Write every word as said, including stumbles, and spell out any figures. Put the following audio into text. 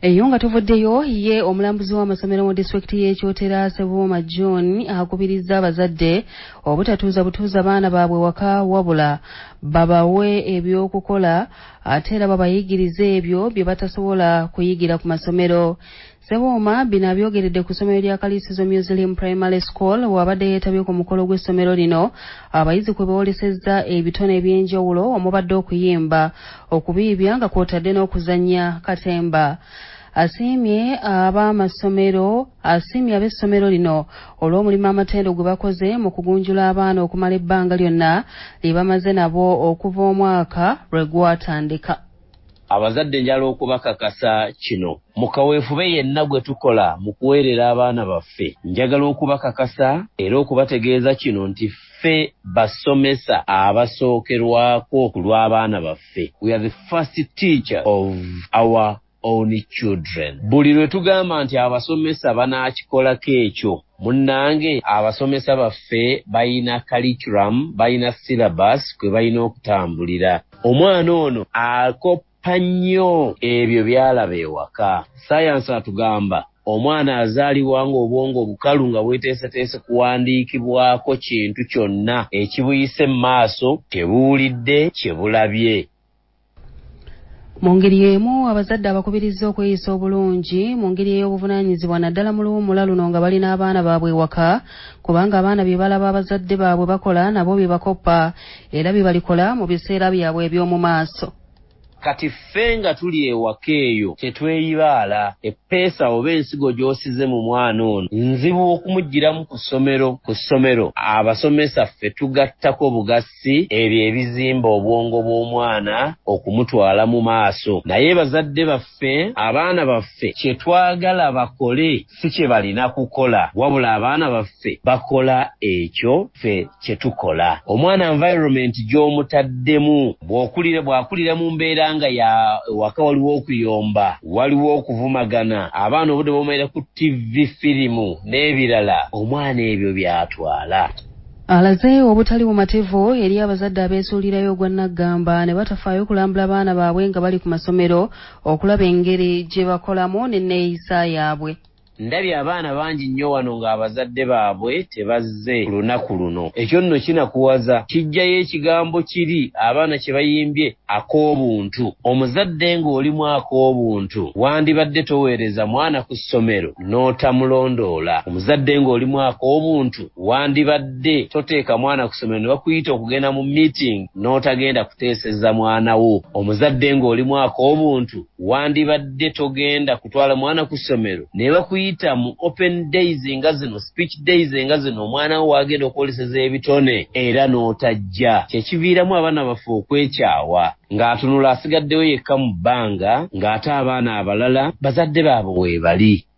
Eyo nga tuvuddeyo ye omulambuzi w'amasomero mu disitulikiti y'Ekyotera Ssebuuma John akubiriza abazadde obutatuuza butuuza abaana baabwe waka wabula babawe ebyokukola ate era babayigirize ebyo bye batasobola kuyigira ku masomero. Ssebuuma bino abyogeredde ku ssomero lya Kaliisizo Muslim Primary School wabadde yeetabye ku mukolo gw'essomero lino abayizi kwe bawolesezza ebitone eby'enjawulo omubadde okuyimba okubiibya nga kw'otadde n'okuzannya katemba. Asiimye ab'amasomero asiimye ab'essomero lino olw'omulimu amatendo gwe bakoze mu kugunjula abaana okumala ebbanga lyonna lye bamaze nabo okuva omwaka lwe gwatandika. Abazadde njala okubakakasa kino mu kaweefube yenna gwe tukola mu kuweerera abaana baffe, njagala okubakakasa era okubategeeza kino nti ffe basomesa abasookerwako ku lw'abaana baffe. We are the first teacher of our own children. Buli lwe tugamba nti abasomesa banaakikolako ekyo, munnange abasomesa baffe bayina curriculum, bayina syllabus kwe bayina okutambulira. Omwana ono akoppa nnyo ebyo byalaba ewaka. Science atugamba omwana azaalibwa ng'obwongo bukalu nga bweteeseteese kuwandiikibwako kintu kyonna ekibuyise mu maaso tebuwulidde kyebulabye. Mu ngeri emu abazadde abakubiriza okweyisa obulungi mu ngeri ey'obuvunaanyizibwa naddala mu luwummula luno nga balina abaana baabwe ewaka, kubanga abaana bye balaba abazadde baabwe bakola nabo bye bakoppa era bye balikola mu biseera byabwe eby'omu maaso. Kati ffe nga tuli ewaka eyo tetweyibaala, eppeesa oba ensigo gy'osize mu mwana ono nzibu okumuggyiramu ku ssomero. Ku ssomero abasomesa ffe tugattako bugassi ebyo ebizimba obwongo bw'omwana okumutwala mu maaso. Naye bazadde baffe, abaana baffe kye twagala bakole si kye balina kukola, wabula abaana baffe bakola ekyo ffe kye tukola. Omwana environment gy'omutaddemu bw'okulira bw'akulira mu mbeera nga ya waka waliwo okuyomba, waliwo okuvumagana, abaana obudde bwomaira ku T V firimu n'ebirala, omwana ebyo byatwala. Alaze obutali bumativu eri abazadde abeesuulirayo gwa Naggamba ne batafaayo kulambula abaana baabwe nga bali ku masomero okulaba engeri gye bakolamu n'enneeyisa yaabwe. Ndabye abaana bangi nnyo wano ng'abazadde baabwe tebazze ku lunaku luno. Ekyo nno kinakuwaza, kijjayo ekigambo kiri abaana kye bayimbye ak'obuntu. Omuzadde ng'olimu ak'obuntu wandibadde toweereza mwana ku ssomero n'otamulondoola. Omuzadde ng'olimu ak'obuntu wandibadde toteeka mwana ku ssomero ne bakuyita okugenda mu meeting n'otagenda kuteeseza mwana wo. Omuzadde ng'olimu ak'obuntu wandibadde togenda kutwala mwana ku ssomero ne bakuyita mu open days nga zino, speech days nga zino, omwana wo wagenda okwoleseza ebitone era n'otajja. Kyekiviiramu abaana baffe okwekyawa ng'atunula asigaddewo yekka mu bbanga ng'ate abaana abalala bazadde baabwe weebali.